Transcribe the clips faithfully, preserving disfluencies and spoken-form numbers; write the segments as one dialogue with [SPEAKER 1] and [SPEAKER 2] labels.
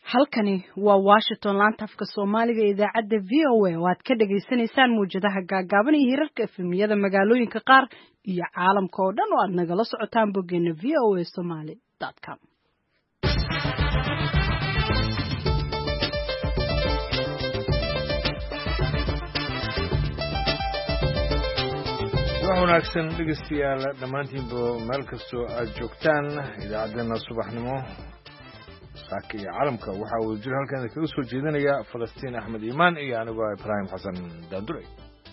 [SPEAKER 1] halkani waa Washington laanta afka Soomaaliga ee idaacadda V O A oo aad ka dhageysanaysaan muujadaha gaagaaban iyo hirarka efemiyada magaalooyinka qaar iyo caalamka oo dhan oo aad nagala socotaan boggeena v o a somali dot com.
[SPEAKER 2] wanaagsan dhegeystayaal dhamaantiinba meel kastoo aad joogtaan idaacaddeenna subaxnimo saaka iyo caalamka waxa uu jir halkan kaga soo jeedinaya Falastiin Axmed Iimaan iyo anigoo Ibrahim Xasan Daanduray.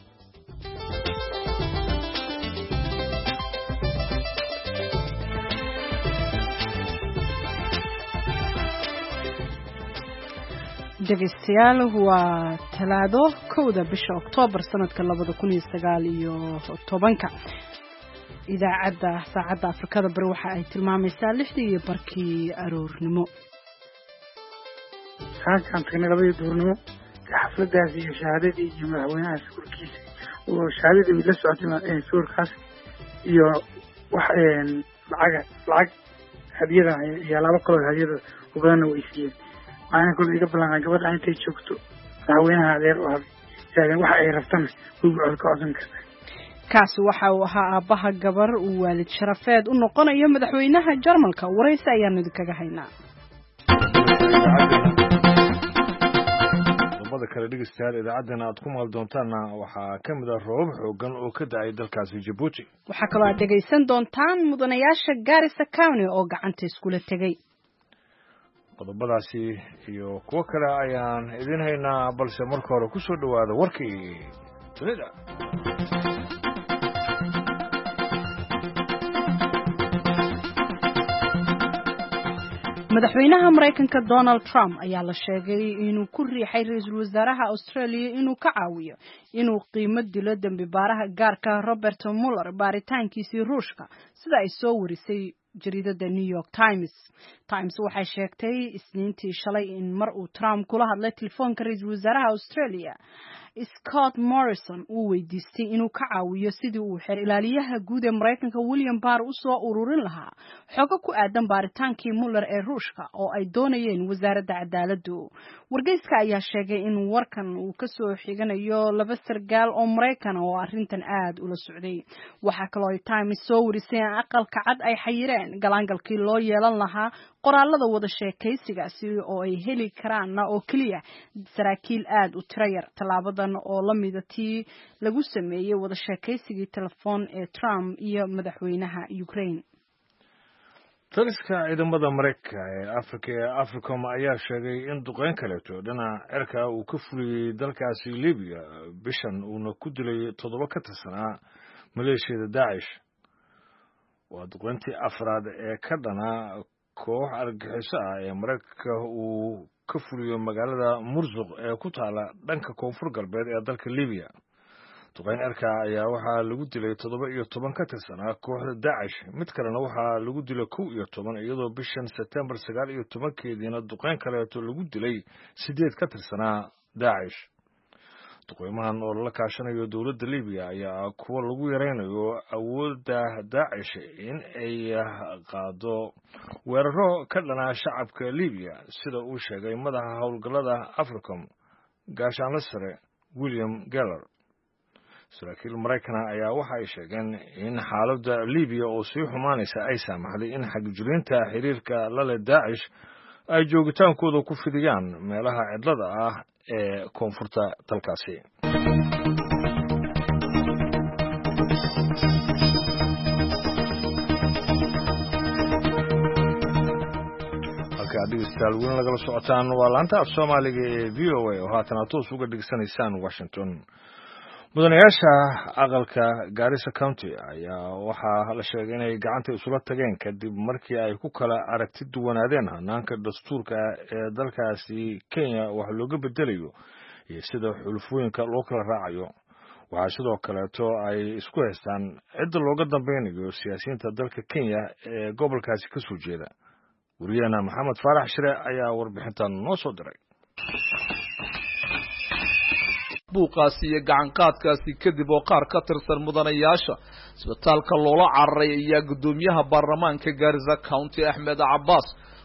[SPEAKER 1] dhegeystayaal waa talaado kowda bisha Oktoobar sanadka labada kun iyo sagaal iyo tobanka. idaacadda saacadda Afrikada Bari waxa ay tilmaamaysaa lixdii iyo barkii aroornimo.
[SPEAKER 3] halkan tagnaabay duurnimo xafladaas iyo shahaadadii iyo madaxweynaha suurkiisa oo shahaadadii la socotay suurkaas iyo wax een lacag lacag hadiyada iyo laba kale hadiyada u badan oo isiiyay waxaan ku iga ballan gabadha intay joogto madaxweynaha adeer oo taagan wax ay rabtaan ugu codsan kartaa.
[SPEAKER 1] kaasi waxa uu ahaa aabaha gabar uu waalid sharafeed u noqonayo madaxweynaha Jarmalka. waraysi ayaan idinkaga haynaa.
[SPEAKER 2] qodobada kale dhegeystayaal idaacaddana aad ku maal doontaana waxaa ka mid ah roob xoogan oo ka da'ay dalkaasi Djibouti.
[SPEAKER 1] waxaa kaloo aad dhegeysan doontaan mudanayaasha Garissa County oo gacanta iskula tegay.
[SPEAKER 2] qodobadaasi iyo kuwa kale ayaan idin haynaa balse marka hore ku soo dhawaada warkii dunida.
[SPEAKER 1] madaxweynaha Mareykanka Donald Trump ayaa la sheegay inuu ku riixay ra'iisul wasaaraha Australia inuu ka caawiyo inuu qiimo dilo dambi baaraha gaarka Robert Mueller baaritaankiisii Ruushka sida ay soo warisay jaridada New York Times. Times waxay sheegtay Isniintii shalay in mar uu Trump kula hadlay telefoonka ra'iisul wasaaraha Australia Scott Morrison uu weydiistay inuu ka caawiyo sidii uu xeer ilaaliyaha guud ee Mareykanka William Barr u soo ururin lahaa xogo ku aadan baaritaankii Mueller ee Ruushka oo ay doonayeen wasaaradda cadaaladdu. wargeyska ayaa sheegay in warkan uu ka soo xiganayo laba sargaal oo Mareykan oo arrintan aad ula socday. waxa kale oo Times soo warisay in aqalka cad ay xayireen galaangalkii loo yeelan lahaa qoraalada wada sheekaysigaasi oo ay heli karaan oo kaliya saraakiil aad u tiro yar. talaabadan oo la midatii lagu sameeyay wada sheekaysigii telefoon ee Trump iyo madaxweynaha Ukraine.
[SPEAKER 2] taliska ciidamada Mareykanka ee Afrika ee Africom ayaa sheegay in duqeyn kaleeto dhinaca cirka uu ka fuliyay dalkaasi Libya bishan uuna ku dilay toddoba ka tirsanaa maleeshiyada Daesh. waa duqeyntii afraad ee ka dhana koox argagixiso ah ee Mareykanka uu ka fuliyo magaalada Murzuq ee ku taala dhanka koonfur galbeed ee dalka Libya. duqeyn cirka ayaa waxaa lagu dilay toddoba iyo toban ka tirsanaa kooxda Daesh, mid kalena waxaa lagu dilay kow iyo toban iyadoo bishan September sagaal iyo tobankeediina duqeyn kaleeto lagu dilay sideed ka tirsanaa Daesh. duqeymahan oo la kaashanayo dowladda Libya ayaa kuwa lagu yareynayo awoodda Daesh in ay qaado weeraro ka dhana shacabka Libya sida uu sheegay madaxa howlgallada Africom gaashaanle sare William Geller. saraakiil Mareykan ayaa waxa ay sheegeen in xaaladda Libya oo sii xumaanaysa ay saamaxday in xagjiriinta xiriirka la leh Daesh ay joogitaankooda ku fidiyaan meelaha cidlada ah ee koonfurta dalkaasi. halka dhegeystayaal weyn lagala socotaan waa laanta af Soomaaliga ee V O A oo haatan toos uga dhegeysanaysaan Washington. mudanayaasha aqalka Garissa County ayaa waxaa la sheegay inay gacanta isula tageen kadib markii ay ku kala aragti duwanaadeen hanaanka dastuurka ee dalkaasi Kenya wax looga bedelayo iyo sida xulfooyinka loo kala raacayo. waxaa sidoo kaleeto ay isku haystaan cidda looga dambeynayo siyaasiyiinta dalka Kenya ee gobolkaasi ka soo jeeda. wariyahana Maxamed Faarax Shire ayaa warbixintan noo soo diray.
[SPEAKER 4] buuqaasi iyo gacanqaadkaasi kadib oo qaar ka tirsan mudanayaasha isbitaalka loola cararay ayaa gudoomiyaha baarlamaanka Garissa County Ahmed Abbas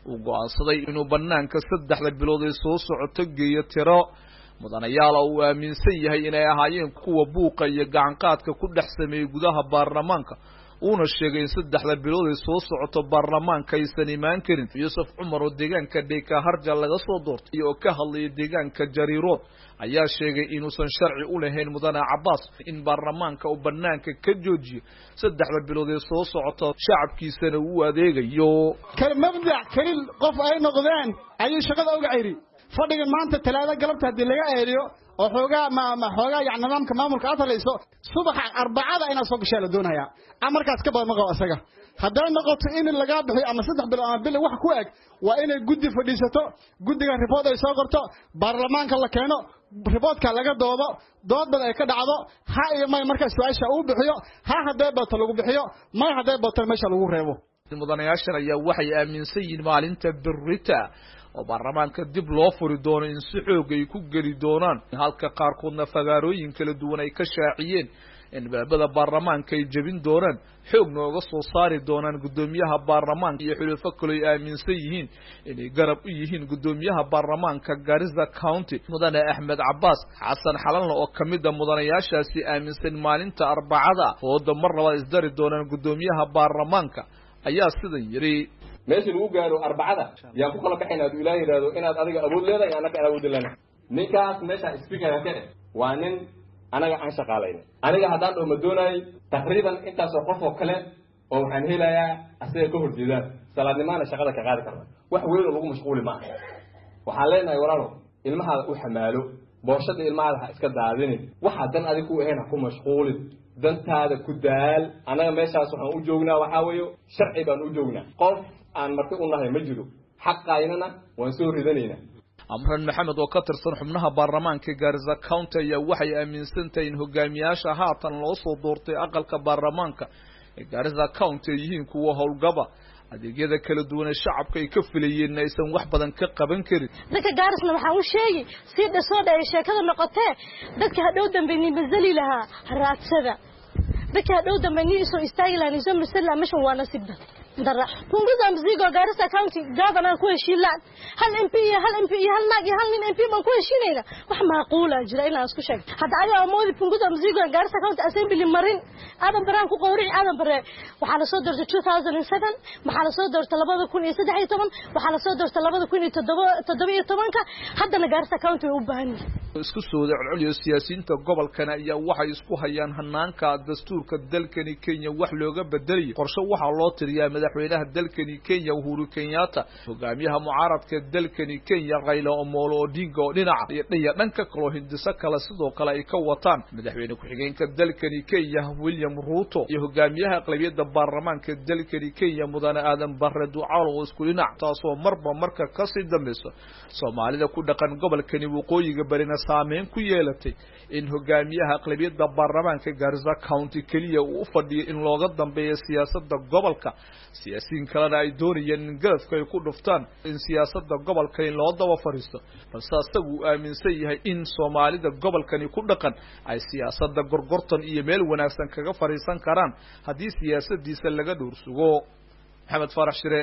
[SPEAKER 4] uu go'aansaday inuu bannaanka saddexda bilood ee soo socoto geeyo tiro mudanayaal uu aaminsan yahay inay ahaayeen kuwa buuqa iyo gacanqaadka ku dhex sameeyay gudaha baarlamaanka uuna sheegay in saddexda bilood ee soo socoto baarlamaanka aysan imaan karin Yuusuf Cumar oo deegaanka Dheka Harja laga soo doortay oo ka hadlayay deegaanka Jariirood ayaa sheegay inuusan sharci u lahayn mudane Cabbaas in baarlamaanka uu bannaanka ka joojiyo saddexda bilood ee soo socoto shacabkiisana uu adeegayo
[SPEAKER 5] kalmabda kalil qof ay noqdeen ayuu shaqada uga ciri fadhigan maanta talaada galabta hadii laga eeriyo oo xoogaa ma ma xoogaa yac nidaamka maamulka ataleyso subaxa arbacada ina soo gashay la doonaya amarkaas ka badan qabo asaga haddana noqoto in laga bixiyo ama saddex bil ama bil wax ku eg waa inay guddi fadhiisato guddiga report ay soo qorto baarlamaanka la keeno reportka laga doodo dood bad ay ka dhacdo ha iyo may markaas su'aasha uu bixiyo ha haday bato lagu bixiyo may haday bato meesha lagu reebo
[SPEAKER 4] mudanayaashan ayaa waxay aaminsan yihiin maalinta birrita oo baarlamaanka dib loo furi doono in si xoog ay ku geli doonaan halka qaarkoodna fagaarooyin kala duwan ay ka shaaciyeen in baabada baarlamaanka ay jabin doonaan xoogna uga soo saari doonaan gudoomiyaha baarlamaanka iyo xulufo kale ay aaminsan yihiin inay garab u yihiin gudoomiyaha baarlamaanka Garissa County mudane Axmed Cabbaas Xasan Xalan oo kamid ah mudanayaashaasi aaminsan maalinta arbacada oo mar labaad isdari doonaan gudoomiyaha baarlamaanka ayaa sidan yiri
[SPEAKER 6] meesha lagu gaaro arbacada yaa ku kala baxayna uu ilaahay yiraahdo inaad adiga awood leedahay anaka awood leedahay ninkaas meesha speaker ka ah waa nin anaga aan shaqaaleyn aniga hadaan oo madoonay taqriiban intaas oo qof oo kale oo waxaan helayaa asaga ka horjeedaan salaadnimaana shaqada ka qaadi karna wax weyn oo lagu mashquuli ma aha waxaan leenahay walaalo ilmaha u xamaalo booshada ilmaha iska daadinin waxa dan adiga ku ahayn ku mashquulin dantaada ku daal anaga meeshaas waxaan u joognaa waxa weeyo sharci baan u joognaa qof aan marti u nahay ma jiro xaqaynana waan soo ridanayna
[SPEAKER 4] Amran Maxamed oo ka tirsan xubnaha baarlamaanka Garissa County ayaa waxay aaminsan tahay in hogaamiyaasha haatan loo soo doortay aqalka baarlamaanka ee Garissa County yihiin kuwa howlgaba adeegyada kala duwan ee shacabka ay ka filayeen aysan wax badan ka qaban karin
[SPEAKER 7] dadka Garissa waxa uu sheegay si dhasoo dhay sheekada noqotay dadka hadhow dambeeyay bazali laha raadsada dadka hadhow dambeeyay soo istaagi lahayn soo masala mashan waa nasiib dara kunguza mzigo Garissa County governor ku heshiilaan hal M P hal M P hal naag hal nin M P ma ku heshiinayna wax macquul ah jira inaan isku sheeg hada ayaa moodi kunguza mzigo Garissa County assembly marin aadan baraan ku qowric aadan bare waxa la soo doortay two thousand seven waxa la soo doortay laba kun iyo saddex iyo toban waxa la soo doortay laba kun iyo toddoba iyo toban ka hadana Garissa County u baahan
[SPEAKER 4] isku soo celceliyo siyaasiyiinta gobolkan ayaa waxay isku hayaan hanaanka dastuurka dalkani Kenya wax looga bedeliyo qorshe waxa loo tiriyaa madaxweynaha dalkani Kenya Uhuru Kenyatta hogaamiyaha mucaaradka dalkani Kenya Raila Amolo Odinga oo dhinaca iyo dhanka kale hindisa kala sidoo kale ay ka wataan madaxweyne ku xigeenka dalkani Kenya William Ruto iyo hogaamiyaha aqlabiyadda baarlamaanka dalkani Kenya mudane Aadan Barre Ducaale oo isku dhinac taasoo marba marka ka sii dambayso Soomaalida ku dhaqan gobolkani waqooyiga barina saameyn ku yeelatay in hogaamiyaha aqlabiyadda baarlamaanka Garissa County kaliya uu fadhiyo in looga dambeeyo siyaasadda gobolka siyaasiyiin kalena ay doonayeen in garafka ay ku dhuftaan in siyaasadda gobolka in loo daba fariisto balse asagu aaminsan yahay in Soomaalida gobolkani ku dhaqan ay siyaasadda gorgortan iyo meel wanaagsan kaga fariisan karaan haddii siyaasadiisa laga dhowrsugo Maxamed Farax Shire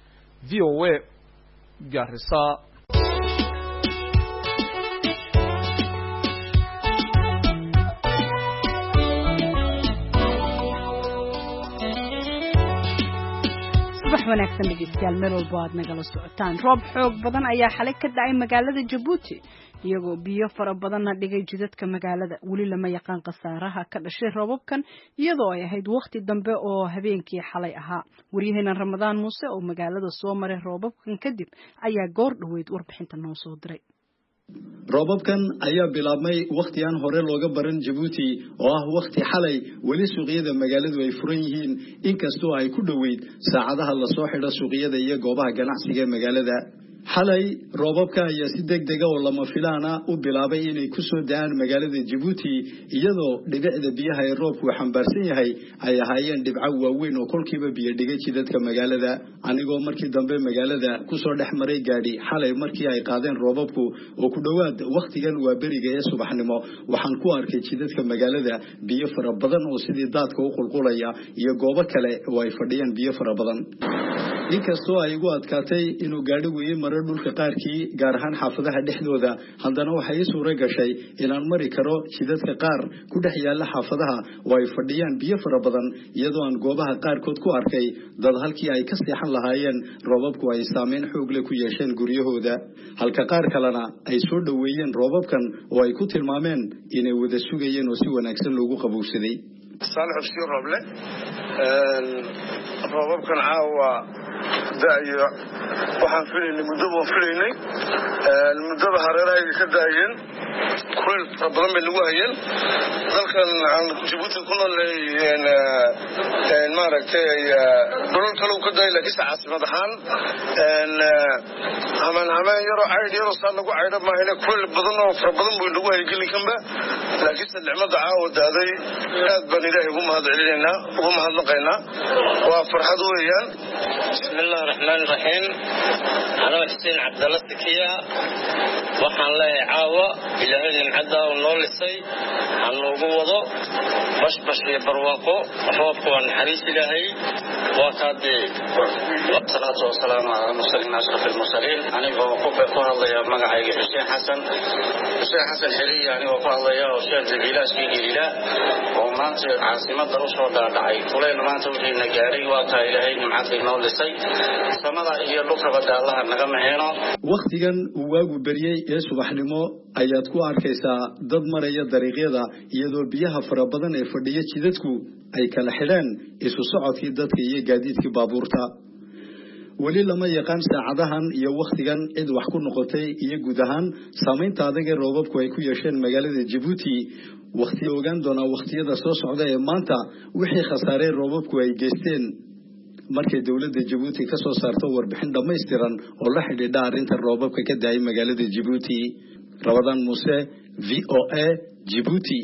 [SPEAKER 4] V O A Garissa
[SPEAKER 1] wanaagsan dhegeystayaal meel walba aad nagala socotaan roob xoog badan ayaa xalay ka dhacay magaalada Djibouti iyagoo biyo fara badanna dhigay jidadka magaalada weli lama yaqaan khasaaraha ka dhashay roobabkan iyadoo ay ahayd waqti dambe oo habeenkii xalay ahaa waryaheena Ramadaan Muuse oo magaalada soo maray roobabkan kadib ayaa goor dhaweyd warbixinta noo soo diray
[SPEAKER 8] roobabkan ayaa bilaabmay waqti aan hore looga baran Djibouti oo ah waqti xalay wali suuqyada magaaladu ay furan yihiin inkastoo ay ku dhaweyd saacadaha la soo xidho suuqyada iyo goobaha ganacsiga ee magaalada xalay roobabka ayaa si degdeg ah oo lama filaan ah u bilaabay inay ku soo daan magaalada Djibouti iyadoo dhibicda biyaha ee roobku xambaarsan yahay ay ahaayeen dhibco waaweyn oo kolkiiba biyo dhigay jidadka magaalada anigoo markii dambe magaalada ku soo dhex maray gaadhi xalay markii ay qaadeen roobabku oo ku dhawaad waqtigan waa beriga ee subaxnimo waxaan ku arkay jidadka magaalada biyo fara badan oo sidii daadka u qulqulaya iyo goobo kale oo ay fadhiyaan biyo fara badan inkastoo ay ugu adkaatay inuu gaadhigu ii maro dhulka qaarkii gaar ahaan xaafadaha dhexdooda haddana waxay ii suura gashay inaan mari karo jidadka qaar ku dhex yaalla xaafadaha oo ay fadhiyaan biyo fara badan iyadoo aan goobaha qaarkood ku arkay dad halkii ay ka seexan lahaayeen roobabku ay saameyn xoog leh ku yeesheen guryahooda halka qaar kalena ay soo dhoweeyeen roobabkan oo ay ku tilmaameen inay wada sugayeen oo si wanaagsan loogu qabowsaday
[SPEAKER 9] صالح بسير ربله روباب كان عاوة داعي وحن فيني المدبة وفيني المدبة هريرة كداين كل ربنا من الوهين ذلك عن جبوتي كنا اللي المعركة دول كانوا كداين لكن عاصمة دحان همان همان يرى عيد يرى صار لقوا عيد ما هنا كل بدنا وفربنا بيلقوا يقول لي كم بقى لكن العمد عاود هذا بني الله هم هذا علينا وهم هذا نقينا وفرحوا ويان
[SPEAKER 10] بسم الله الرحمن الرحيم أنا حسين عبد الله السكية وحن الله عاوة إلى أن العدا والنور السي عن وجوده بش بش يبرواقه وحوفه عن حريص إلهي وقادي والصلاة والسلام على المرسلين أشرف المرسلين أنا بوقف بقول الله يا مجا حسين حسن حسين حسن حري يعني وقال الله يا وشاد الجلاس في جليلا ومانت عاصمة دروس ولا دعي كلنا ما توجه نجاري وقا إلهي معك النور السي سمدا هي اللقطة بدأ الله نجم هنا
[SPEAKER 8] waqtigan uu waagu bariyay ee subaxnimo ayaad ku arkaysaa dad maraya dariiqyada iyadoo biyaha fara badan ee fadhiya jidadku ay kala xidheen isu socodkii dadka iyo gaadiidkii baabuurta wali lama yaqaan saacadahan iyo waqtigan cid wax ku noqotay iyo guud ahaan saameynta adag ee roobabku ay ku yeesheen magaalada Djibouti waqti ogaan doona waqtiyada soo socda ee maanta wixii khasaare roobabku ay geysteen markay dawladda Djibouti ka soo saarto warbixin dhameystiran oo la xidhiidha arrinta roobabka ka daayay magaalada Djibouti Ramadan Muse V O A Djibouti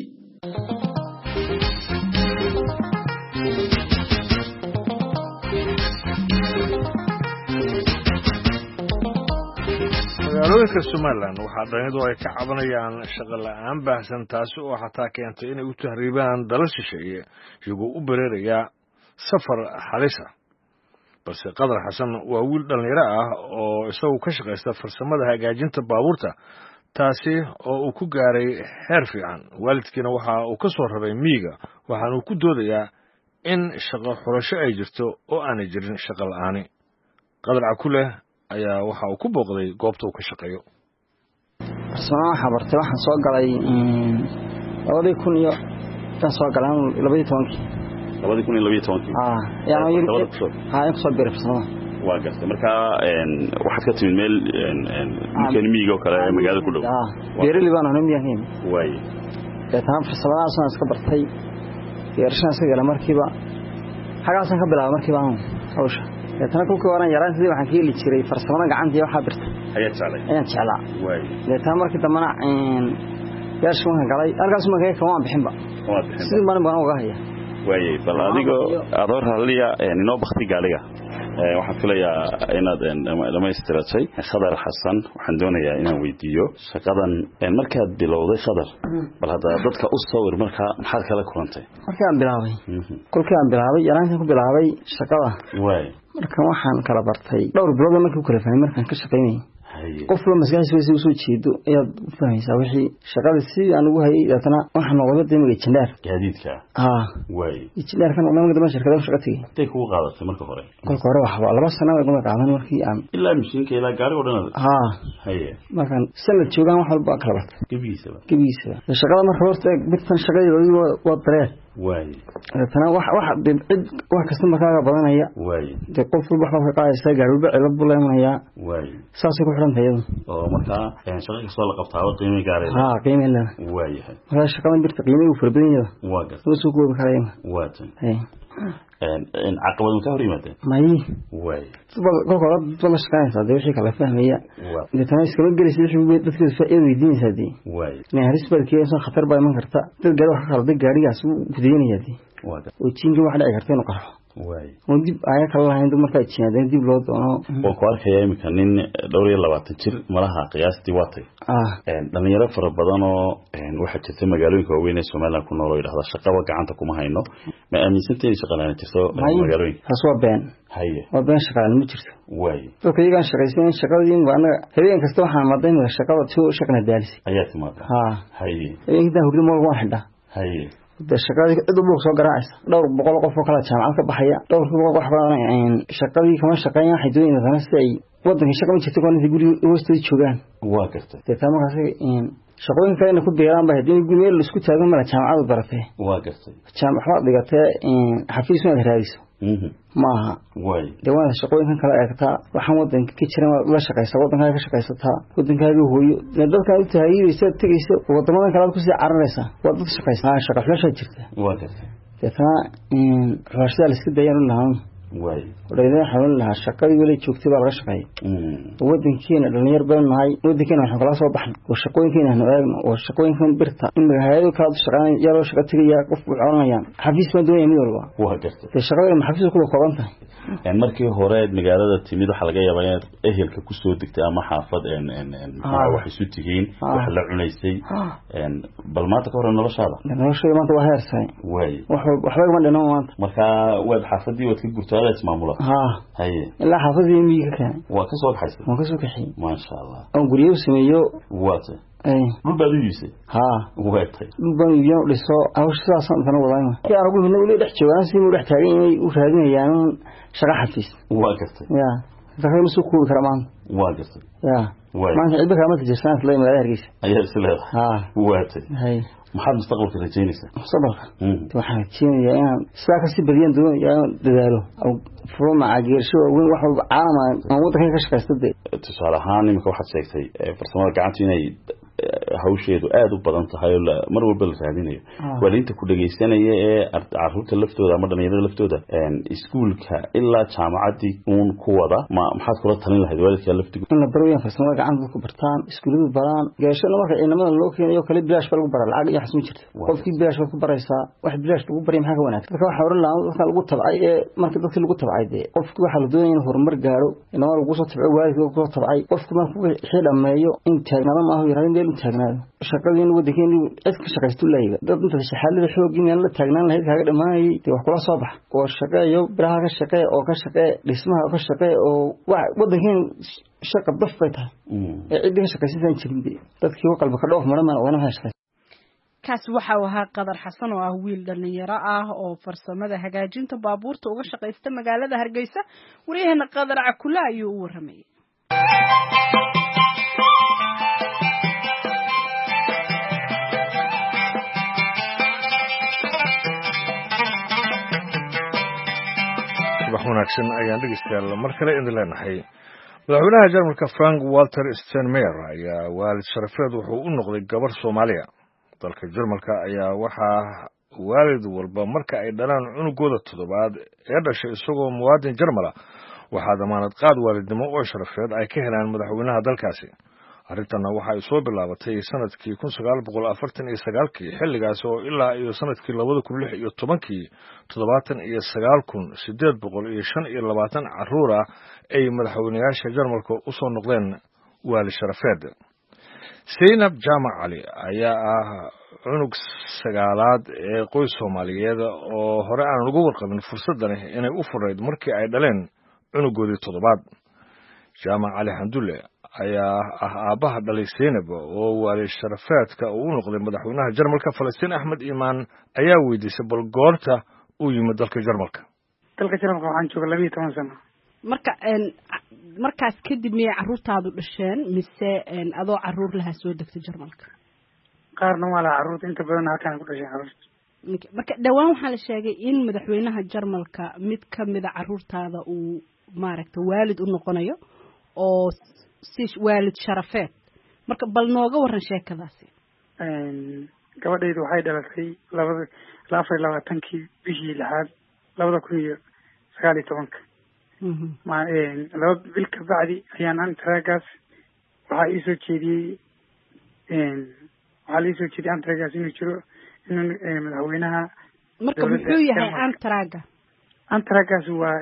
[SPEAKER 2] magaalooyinka Somaliland waxaa dhalinyaradu ay ka cabanayaan shaqo la'aan baahsan taasi oo xataa keentay inay u tahriibaan dalal shisheeye iyagoo u bereeraya safar xalisa balse Qadar Xasan waa wiil dhalinyaro ah oo isagu ka shaqeysta farsamada hagaajinta baabuurta taasi oo uu ku gaaray heer fiican waalidkiina waxa uu ka soo rabay miiga waxaana uu ku doodayaa in shaqo xurasho ay jirto oo aanay jirin shaqo la'aani Qadar Akule ayaa waxa uu ku booqday goobta uu ka shaqeeyo
[SPEAKER 11] farsamada xabartay waxaan soo galay labadii kun iyo tan soo galaan labadii tobankii
[SPEAKER 12] labadii kun iyo labadii tobankii
[SPEAKER 11] ah yaa yiri ha in soo biray farsamada
[SPEAKER 12] waa gartay marka een waxaad ka timid meel een een miiga kale magaalada ku dhow
[SPEAKER 11] ah beerli baan anam yahay
[SPEAKER 12] way
[SPEAKER 11] tan farsamada aan iska bartay yeershan isaga markiiba xagaasan ka bilaabay markiiba aan hawsha tan ku kooran yaraan sidii waxaan ka heli jiray farsamada gacantii waxa birta
[SPEAKER 12] ayaa jeclay
[SPEAKER 11] ayaa jeclaa
[SPEAKER 12] way
[SPEAKER 11] tan markii damana een yeershan waxaan galay halkaas ma ka kama bixinba
[SPEAKER 12] waa bixin
[SPEAKER 11] sidii baan baan uga haya
[SPEAKER 12] way bal adigo adoor haliya inoo baxti gaaliga ee waxa filayaa inaad dhameystirtay Qadar Xasan waxaan doonayaa inaan weydiiyo shaqadan markaad bilowday Qadar bal hada dadka u sawir marka maxaad kala kulantay
[SPEAKER 11] markii aan bilaabay kulkii aan bilaabay yaraan ku bilaabay shaqada
[SPEAKER 12] way
[SPEAKER 11] marka waxaan kala bartay dhowr bilood markii kala fahmay markaan ka shaqeynay qof la maskaxdiisa soo jeedo ayaad u fahmaysaa wixii shaqada si aan ugu hayay dadna waxaan noqday qiimiga jineer
[SPEAKER 12] gaadiidka
[SPEAKER 11] ah
[SPEAKER 12] way
[SPEAKER 11] jineer kan oo dhammaan shirkada u shaqatay
[SPEAKER 12] tay ku qaadatay marka hore
[SPEAKER 11] kolka hore waxa laba sano ay kuma qaadan markii aan
[SPEAKER 12] ilaa mishiinka ilaa gaari oo dhan
[SPEAKER 11] ah haye markaan sanad joogan wax walba kala bartay
[SPEAKER 12] gabiisa
[SPEAKER 11] gabiisa shaqada marka horta birtan shaqadeedu waa dareen
[SPEAKER 12] way
[SPEAKER 11] tan wax wax cid wax kasta markaa badanaya
[SPEAKER 12] way
[SPEAKER 11] de qof walba waxa ka qaadaysa gaariba cilad buleemanaya
[SPEAKER 12] way
[SPEAKER 11] saas ku xiran tahay
[SPEAKER 12] oo marka shaqada soo la qabtaa oo qiimo gaar ah
[SPEAKER 11] ha qiimo leh
[SPEAKER 12] way
[SPEAKER 11] marka shaqada birta qiimo u farbadan yahay
[SPEAKER 12] waa gas
[SPEAKER 11] oo soo koobi karayma
[SPEAKER 12] waa tan
[SPEAKER 11] hay
[SPEAKER 12] een in caqabad ka hor yimaadeen
[SPEAKER 11] may
[SPEAKER 12] way
[SPEAKER 11] kolka dad shaqaynaysa de wixii kala fahmaya de tan iska ma gelisay wixii dadka faa'iido weydiinaysa de
[SPEAKER 12] way
[SPEAKER 11] ma harisbalkii soo khatar baa iman karta dad gaar wax kala gaarigaas u gudeynayay
[SPEAKER 12] waa
[SPEAKER 11] oo jiinka wax dhici karta inuu qarxo
[SPEAKER 12] way
[SPEAKER 11] oo dib ay kala lahayn dumarka jiyaadeen dib loo doono
[SPEAKER 12] oo ku arkaya imika nin dhowr iyo labaatan jir malaha qiyaastii watay
[SPEAKER 11] ah
[SPEAKER 12] een dhalinyaro fara badan oo een waxa jirta magaalooyinka waaweyn ee Soomaaliya ku nool oo yiraahdo shaqada gacanta kuma hayno ma aaminsantahay shaqalaan jirto magaalooyinka
[SPEAKER 11] taasoo been
[SPEAKER 12] haye
[SPEAKER 11] oo been shaqalaan ma jirto
[SPEAKER 12] way
[SPEAKER 11] dadka iyaga shaqaysan shaqadii waana habeen kasta waxaan maadayn shaqada soo shaqana daalisi
[SPEAKER 12] ayaa timaada
[SPEAKER 11] ha
[SPEAKER 12] haye
[SPEAKER 11] inta hurdo ma wax xidha
[SPEAKER 12] haye
[SPEAKER 11] da shaqadii cid u soo garaacaysa dhowr boqol qof oo kala jaamacad ka baxaya dhowr boqol wax badan in shaqadii kama shaqeeyaan xidooyin dana si ay wadanka shaqo ma jirto koonada guriga hoosteeda joogaan
[SPEAKER 12] waa gartay
[SPEAKER 11] taa markaas in shaqooyin kale ku beeraan baa hadii guriga la isku taagan mala jaamacad baratay
[SPEAKER 12] waa gartay
[SPEAKER 11] jaamacad dhigatay in xafiis ma raadiso maaha
[SPEAKER 12] way
[SPEAKER 11] dawada shaqooyin kale ay ka waxaan wadanka ka jiran la shaqeysa wadanka ka shaqeysata wadankaaga hooyo dadka u taagaysa tagaysa wadamada kale ku sii caranaysa waa dad shaqeysa shaqo flasha jirta
[SPEAKER 12] waa gartay
[SPEAKER 11] taa in rashada la iska dayan lahaan
[SPEAKER 12] way
[SPEAKER 11] wadaadeen xawlan laha shaqadii wali joogtay baa laga shaqeeyay wadankeena dhalinyar badan nahay wadankeena waxa kala soo baxnay oo shaqooyinkeena aanu eegno oo shaqooyinkan birta in magaalada kala shaqeeyaan yaro shaqo tagaya qof u coonayaan xafiis ma doonayaan mid walba
[SPEAKER 12] waa gartay
[SPEAKER 11] shaqada ma xafiis ku kooban tahay
[SPEAKER 12] een markii hore magaalada timid waxa laga yaabaa in ehelka ku soo degtay ama xaafad een een wax isu tihiin wax la cunaysay een bal maanta ka hor noloshaada
[SPEAKER 11] noloshaada maanta waa heersay
[SPEAKER 12] way
[SPEAKER 11] wax waxba ma dhino maanta
[SPEAKER 12] marka wad xaafadii wad ka gurtaa ismaamula
[SPEAKER 11] ha
[SPEAKER 12] haye
[SPEAKER 11] ila xaafadii miyiga ka
[SPEAKER 12] waa ka soo baxay
[SPEAKER 11] waa ka soo kaxay
[SPEAKER 12] ma sha Allah
[SPEAKER 11] oo guriyo sameeyo
[SPEAKER 12] waata
[SPEAKER 11] ay
[SPEAKER 12] dhulbaad u yisay
[SPEAKER 11] ha
[SPEAKER 12] waata
[SPEAKER 11] dhulbaan iyo dhiso awshadaas aan wadayna ki aan ugu hinay wali dhex joogan si uu dhex taagan inay u raadinayaan shaqo xafiis
[SPEAKER 12] waa gartay
[SPEAKER 11] ya dadka soo koobi karaan
[SPEAKER 12] waa gartay
[SPEAKER 11] ya maanta cidba kama tijisan isla magaalada Hargeysa
[SPEAKER 12] ayaa isla
[SPEAKER 11] ha
[SPEAKER 12] waata
[SPEAKER 11] hay
[SPEAKER 12] maxaad mustaqbalka rajaynaysaa
[SPEAKER 11] mustaqbalka waxaan rajaynayaa inaan sidaa ka sii badiyaan doonayaa dadaalo oo furo macageersho weyn wax walba caalama aan wadanka ka shaqeysto
[SPEAKER 12] tusaale ahaan imika waxaad sheegtay farsamada gacanta inay hawsheedu aad u badan tahay mar walba la raadinayo waalidiinta ku dhageysanaya ee carruurta laftooda ama dhalinyarada laftooda een iskuulka ilaa jaamacadii uun ku wada ma maxaad kula talin lahayd waalidka laftigu
[SPEAKER 11] in la baro farsamada gacanta ku bartaan iskuulada baraan gaashada marka inamada loo keenayo kale bilaash lagu baraa lacag iyo xasmi jirta qofkii bilaash ku baraysaa wax bilaash lagu baray maxaa ka wanaagsan dadka waxa oran lahaa dadka lagu tabcay ee marka dadka lagu tabcay de qofkii waxa la doonayay inuu horumar gaaro inama lagu soo tabcay waalidka ku tabcay qofkii markuu wixii dhameeyo in taagnada ma ahu yaraan meel taagnaado shaqadii wadankeenu cid ka shaqeysto leeyahay dad inta shaqaalada xoogin la taagnaan lahayd kaaga dhamaanay wax kula soo bax oo shaqeeyo biraha ka shaqeey oo ka shaqeey dhismaha ka shaqeey oo wadankeenu shaqa daf bay tahay ee cid ka shaqeysan jirin dadkii oo qalbi ka dhoof marama wana haysta
[SPEAKER 1] kaas waxa uu ahaa Qadar Xasan oo ah wiil dhalinyaro ah oo farsamada hagaajinta baabuurta uga shaqeysta magaalada Hargeysa wariyahana Qadar Cakula ayuu u waramay
[SPEAKER 2] wax wanaagsan ayaan dhegeystayaal mar kale idin leenahay madaxweynaha Jarmalka Frank Walter Steinmeier ayaa waalid sharafeed wuxuu u noqday gabar Soomaaliya dalka Jarmalka ayaa waxaa waalid walba marka ay dhalaan cunugooda toddobaad ee dhashay isagoo muwaadin Jarmala waxaa damaanad qaad waalidnimo oo sharafeed ay ka helaan madaxweynaha dalkaasi arrintan waxa ay soo bilaabatay sanadkii kun sagaal boqol afartan iyo sagaal kii xilligaas oo ilaa iyo sanadkii laba kun lix iyo toban kii toddobaatan iyo sagaal kun sideed boqol iyo shan iyo labaatan carruur ah ay madaxweynayaasha Jarmalka u soo noqdeen waalid sharafeed Zainab Jaamac Ali ayaa ah cunug sagaalaad ee qoys Soomaaliyeed oo hore aan ugu warqabin fursadan inay u furayd markii ay dhaleen cunugoodii toddobaad Jaamac Ali Handulle ayaa ah aabaha dhalay Zainab oo waalid sharafeedka uu noqday madaxweynaha Jarmalka Falastiin Axmed Iimaan ayaa weydiisay bal goorta uu yimid dalka Jarmalka
[SPEAKER 3] dalka Jarmalka waxaan joogay laba iyo toban sano
[SPEAKER 1] marka een markaas kadib miyay carruurtaadu dhasheen mise een adoo carruur laha soo degtay Jarmalka
[SPEAKER 3] qaarna waa la carruurta inta badan halkaan ku dhashay carruurta
[SPEAKER 1] marka dhawaan waxaa la sheegay in madaxweynaha Jarmalka mid ka mid ah carruurtaada uu maaragtay waalid u noqonayo oo si waalid sharafeed marka bal nooga waran sheekadaasi
[SPEAKER 3] een gabadhaydu waxay dhalatay labada afar iyo labaatankii bishii lixaad labada kun iyo sagaal iyo tobanka ma een laba bil ka bacdi ayaan antragaas waxaa ii soo jeediyey een waxaa ii soo jeediyey antragaas inuu jiro inuu madaxweynaha
[SPEAKER 1] marka muxuu yahay antraga
[SPEAKER 3] antragaas waa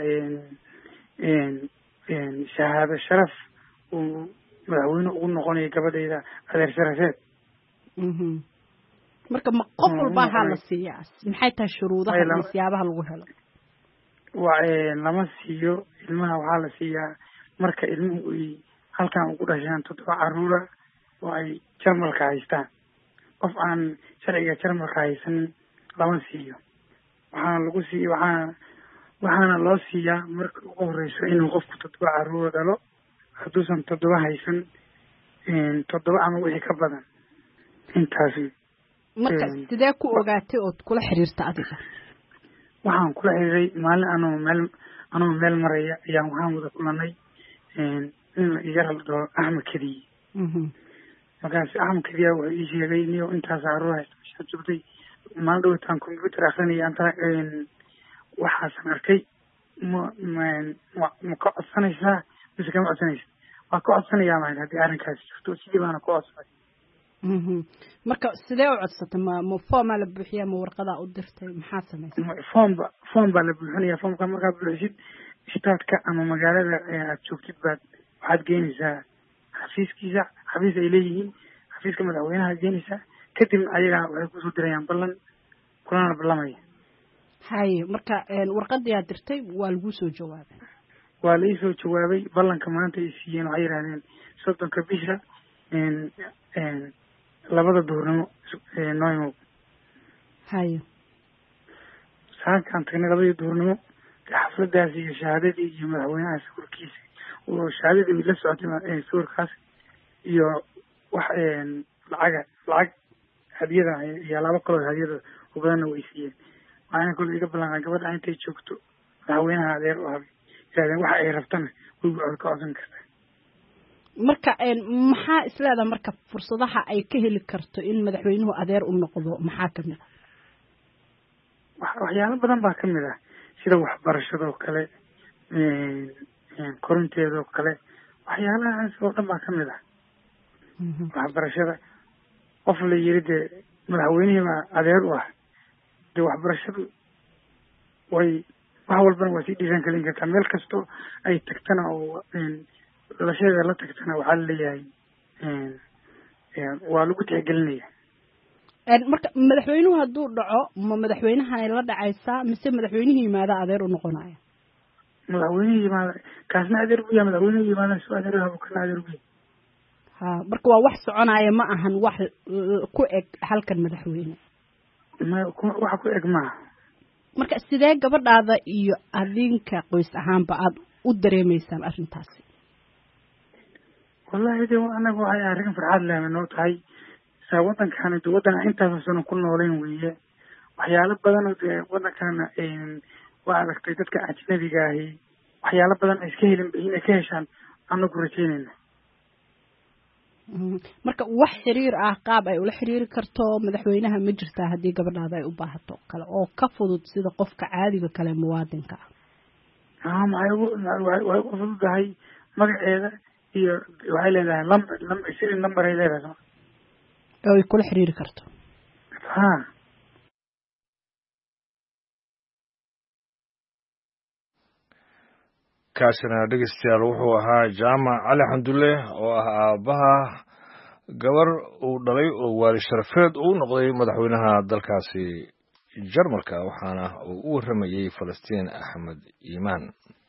[SPEAKER 3] shahaado sharaf uu madaxweyne ugu noqonayo gabadhayda adeer sharafeed.
[SPEAKER 1] marka ma qof walba ha la siiyaa maxay tahay shuruudaha iyo siyaabaha lagu helo?
[SPEAKER 3] waa lama siiyo ilmaha, waxaa la siiyaa marka ilmuhu ay halkan ugu dhashaan toddoba caruura oo ay jarmalka haystaan. qof aan sharciga jarmalka haysanin lama siiyo. waxaana lagu siiya waxaana waxaana loo siiyaa marka ugu horeyso inuu qofku toddoba caruura dhalo, hadduusan toddoba haysan toddoba ama wixii ka badan intaasi.
[SPEAKER 1] marka sidee ku ogaatay ood kula xiriirta adiga?
[SPEAKER 3] waxaan kula xiriiray maalin anoo meel anoo meel maraya ayaan waxaan wada kulanay in iga raldo Axmed Kadiye. markaas Axmed Kadiye wuxuu ii sheegay niyo intaas caruur haysta meesha joogtay. maalin dhawtaan computer akhrinaya anta waxaasan arkay ma ma ka codsanaysaa mise kama codsanaysa? waa ka codsanayaa maahan haddii arrinkaas jirto, sidii baana ku codsaday.
[SPEAKER 1] marka sidee u codsatay? ma ma form la buuxiyaa ma warqadaa u dirtay? maxaa samaysay?
[SPEAKER 3] form ba form baa la buuxinaya. formka markaa buuxisid ishtaadka ama magaalada aad joogtid baad waxaad geenaysaa xafiiskiisa, xafiis ay leeyihiin, xafiiska madaxweynaha geenaysaa. kadib ayagaa waxay kusoo dirayaan ballan kulana ballamaya.
[SPEAKER 1] haye marka warqadii aad dirtay waa lagu soo jawaabay?
[SPEAKER 3] waa la ii soo jawaabay. ballanka maanta ay siiyeen waxay yidhahdeen soddonka bisha labada duurnimo nooymow.
[SPEAKER 1] haye
[SPEAKER 3] saankaan tagnay labadii duurnimo xafladaas iyo shahaadadii iyo madaxweynaha sawirkiisa oo shahaadadii la socotay sawirkaas iyo wax lacaga lacag hadiyada iyo laba kaloo hadiyada u badanna way siiyeen. waxaana kale iga ballanqaa gabadha intay joogto madaxweynaha adeer u habay yidhahdeen waxa ay rabtana way ka codsan kartaa.
[SPEAKER 1] marka maxaa isleedaha marka fursadaha ay ka heli karto in madaxweynuhu adeer u noqdo maxaa kamid ah?
[SPEAKER 3] waxyaalo badan baa kamid ah sida waxbarashadoo kale, korinteedoo kale, waxyaalahaas oo dhan baa kamid ah. waxbarashada qof la yiri dee madaxweynihii baa adeer u ah, dee waxbarashadu way wax walbana waa sii dhiisan kalin kartaa. meel kastoo ay tagtana oo dhalashadeeda la tagtana waxaa laleeyahay waa lagu tixgelinaya.
[SPEAKER 1] marka madaxweynuhu hadduu dhaco ma madaxweynahanay la dhacaysaa mise madaxweynihii yimaada adeer u noqonaya?
[SPEAKER 3] madaxweynihii yimaada kaasna adeer bu yahay, madaxweynihii yimaada soo adeer habo kana adeer bu yahay.
[SPEAKER 1] ha marka waa wax soconaya ma ahan wax ku eg halkan madaxweyne?
[SPEAKER 3] ma wax ku eg maaha.
[SPEAKER 1] marka sidee gabadhaada iyo adinka qoys ahaanba aad u dareemaysaan arrintaasi?
[SPEAKER 3] wallahi de anaga waxay arrin farxad leh noo tahay. saa waddankaana de waddan intaas sano ku nooleen weeye. waxyaalo badan oo dee waddankaana waa aragtay dadka ajnabiga ahi waxyaalo badan ay iska helin inay ka heshaan anagu rajaynayna.
[SPEAKER 1] marka wax xiriir ah qaab ay ula xiriiri karto madaxweynaha ma jirtaa haddii gabadhaada ay u baahato kale oo ka fudud sida qofka caadiga kale muwaadinka
[SPEAKER 3] ah? maxay way u fududahay magaceeda iyo waxay leedahay lambar lambar siri lambar ay leedahay
[SPEAKER 1] oo ay kula xiriiri karto.
[SPEAKER 3] ha
[SPEAKER 2] kaasina dhegeystayaal wuxuu ahaa jaamac cali xandulle oo ah aabbaha gabar uu dhalay oo waali sharafeed uu noqday madaxweynaha dalkaasi jarmalka, waxaana uu u warramayey falastiin axmed iimaan.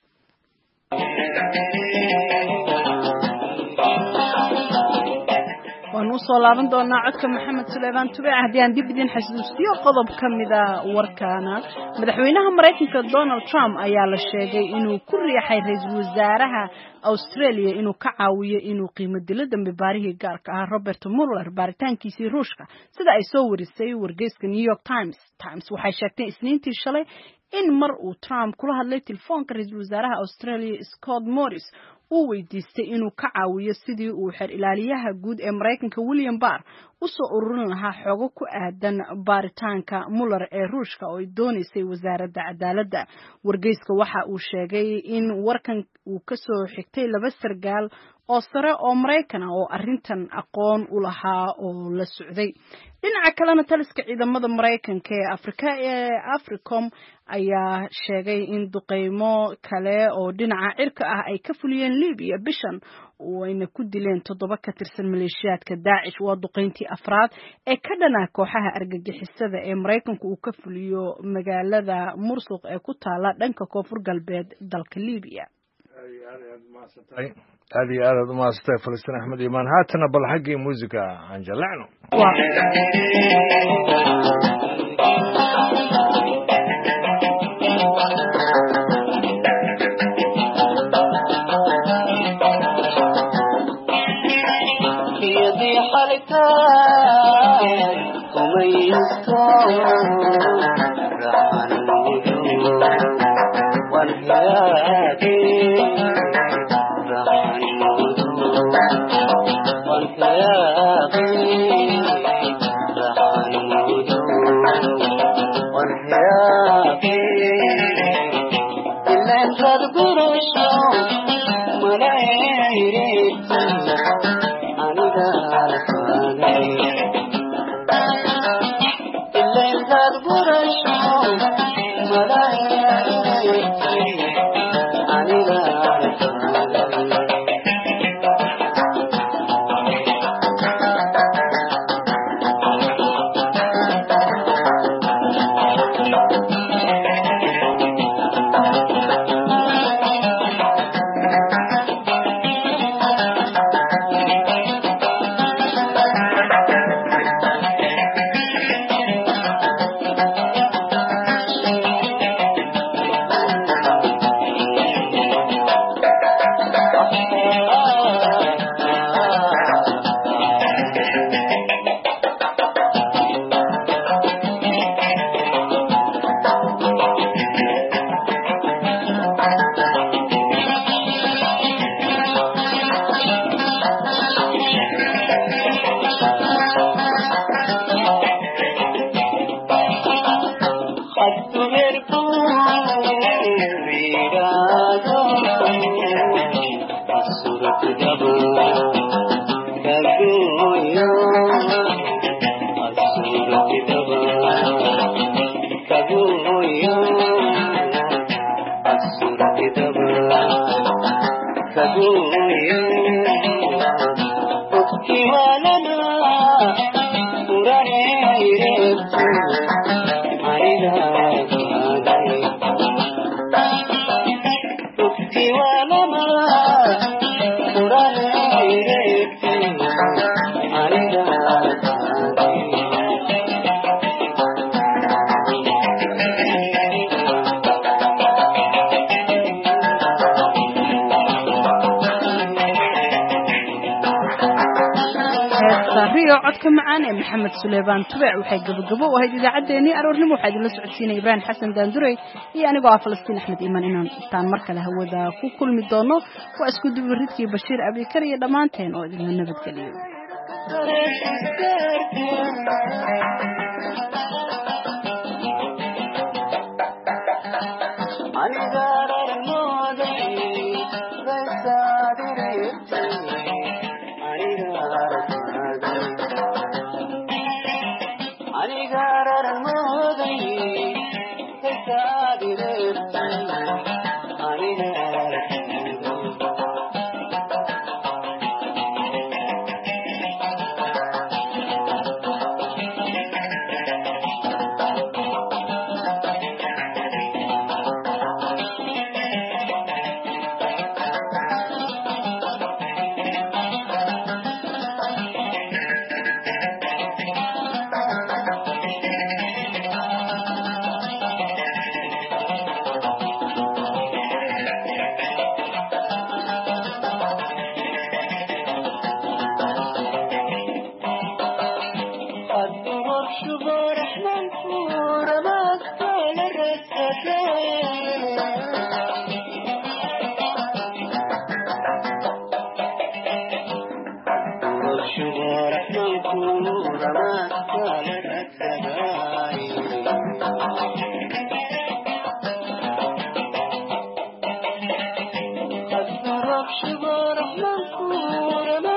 [SPEAKER 1] waanu usoo laaban doonaa codka maxamed suleymaan tube haddii aan dib idin xasuusiyo qodob ka mida warkaana. madaxweynaha maraykanka Donald Trump ayaa la sheegay inuu ku riixay ra-iisul wasaaraha Australia inuu ka caawiyo inuu qiimo dilo dambe baarihii gaarka ah Robert Mueller baaritaankiisii Ruushka, sida ay soo warisay wargeyska New York Times. Times waxay sheegtay Isniintii shalay in mar uu Trump kula hadlay telefoonka ra-iisul wasaaraha Australia Scott Morrison uu weydiistay inuu ka caawiyo sidii uu xer ilaaliyaha guud ee Mareykanka William Barr u soo ururin lahaa xogo ku aadan baaritaanka Mueller ee Ruushka oo ay doonaysay wasaaradda cadaaladda. Wargeyska waxa uu sheegay in warkan uu ka soo xigtay laba sargaal oo sare oo Mareykan ah oo arrintan aqoon u lahaa oo la socday. dhinaca kalena taliska ciidamada Mareykanka ee Afrika ee Africom ayaa sheegay in duqeymo kale oo dhinaca cirka ah ay ka fuliyeen Liibiya bishan oo ayna ku dileen toddoba ka tirsan maleeshiyaadka Daacish. waa duqeyntii afraad ee ka dhana kooxaha argagixisada ee Mareykanku uu ka fuliyo magaalada Mursuq ee ku taala dhanka koonfur galbeed dalka Liibiya.
[SPEAKER 2] هذه آلة ما استوى فلسطين أحمد إيمان هاتنا بالحق موسيقى عن جلعنا
[SPEAKER 13] يدي حالك وميزتو رحان الوجود والهيادي
[SPEAKER 1] codka macaan ee Maxamed Suleeban Tubec waxay gabagabo u ahayd idaacadeeni aroornimo waxaad la socodsiinay Ibrahim Xasan Daanduray iyo anigoo ah Falastiin Axmed Iimaan inaan taan mar kale hawada ku kulmi doono waa isku dubaridkii Bashiir Abikar iyo dhamaanteen oo idin nabadgeliyo
[SPEAKER 13] شبار من كورم